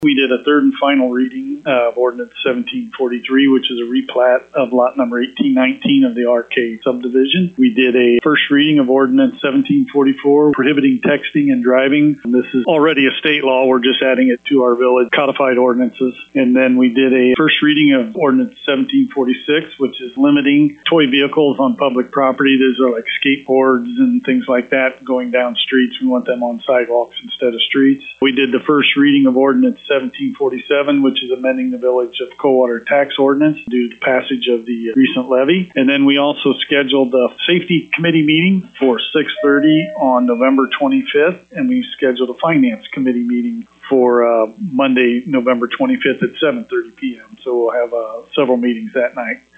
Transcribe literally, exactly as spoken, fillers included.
We did a third and final reading of Ordinance seventeen forty-three, which is a replat of lot number eighteen nineteen of the R K subdivision. We did a first reading of Ordinance seventeen forty-four, prohibiting texting and driving. This is already a state law. We're just adding it to our village codified ordinances. And then we did a first reading of Ordinance seventeen forty-six, which is limiting toy vehicles on public property. Those are like skateboards and things like that going down streets. We want them on sidewalks instead of streets. We did the first reading of Ordinance seventeen forty-seven, which is amending the Village of Coldwater tax ordinance due to the passage of the recent levy. And then we also scheduled the Safety Committee meeting for six thirty on November twenty-fifth, and we scheduled a Finance Committee meeting for uh, Monday, November twenty-fifth at seven thirty p.m. So we'll have uh, several meetings that night.